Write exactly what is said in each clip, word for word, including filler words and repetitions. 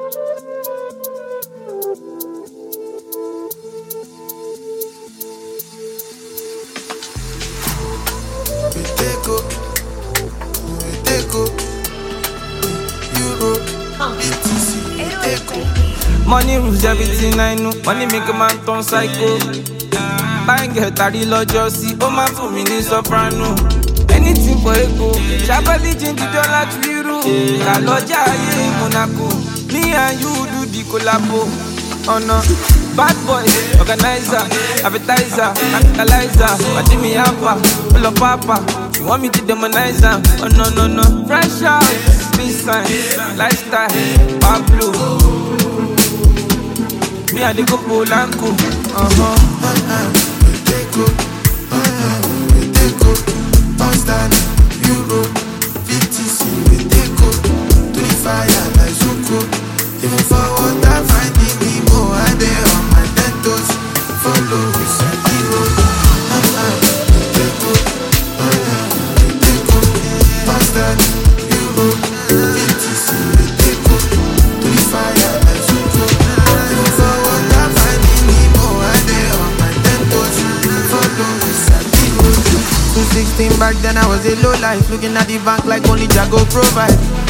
Money rules everything I know. Money make a man turn psycho. Buying get a real jersey. Oh man for me ni soprano. Anything for ego. Shabali change the dollar to euro. La loja in Monaco. Me and you do the collabo. Oh no. Bad boy, organizer, advertiser, analyzer. But me hamper, full of papa. You want me to demonize her? Oh no no no. Fresh out, peace sign, lifestyle, Pablo. Me and the go Polanco. Uh huh. We take up, we take up, pound sterling, euro, B T C. We take up to the fire like Zuko. Even for water, finding me more. I dey on my tentos, follow with some heroes. We take up, we take up, pound sterling, euro, B T C. We take up to the fire like Zuko. Even for water, finding me more. I dey on my tentos, follow with some heroes. two sixteen back then I was a low life, looking at the bank like only Jago provide.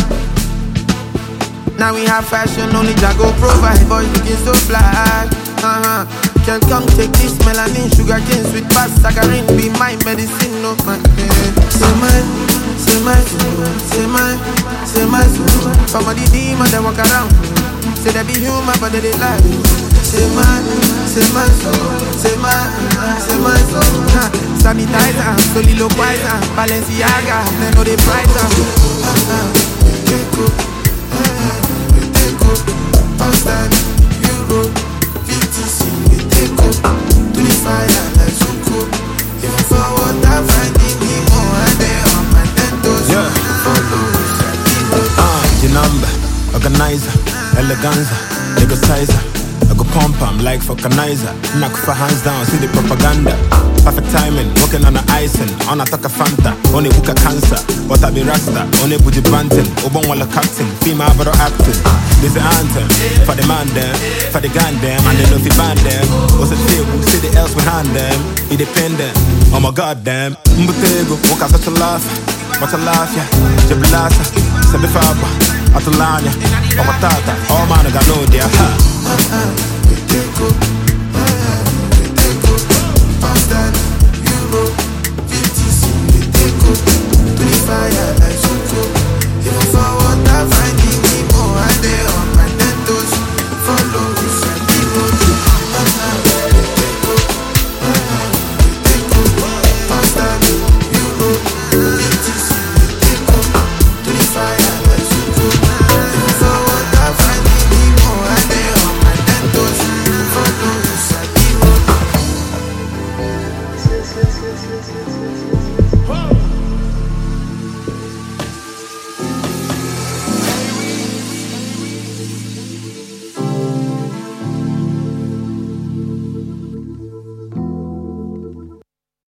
Now we have fashion, only Jago provide. Boys looking so fly. Uh-huh. Girl, come take this melanin, sugar cane, sweet past, saccharine, be my medicine, no my head. Say my, say my soul, say my, say my soul. Some of the demons they walk around. Say they be human, but they they lie. Say my, say my soul, say my, say my soul. Huh. Sanitizer, soliloquizer, Balenciaga, they know the price. Uh-huh. Take up. We take up, pound sterling, euro, B T C. We take up to the fire like Zuko. Even for water, finding me more. I dey on my tentos, yeah. Follow Ah, the number, organizer, eleganza, negocizer. I go pump 'em like vulcanizer. Knock for hands down, see the propaganda. Perfect timing, working on the icing. On a taka Fanta, only book a cancer. What I be rasta, only put the banting. Obon walla captain, female but acting. This the anthem, for the man them, for the gun them, and they know if you ban them. What's the table, see the else behind them. Independent, oh my god damn. Mbutego, walk out such a laugh. But a laugh, yeah. Jablasa, Sabifaba, Atulania, Omatata, all man I got no idea. We take up, we take up, pound sterling, euro, B T C. We take up to the fire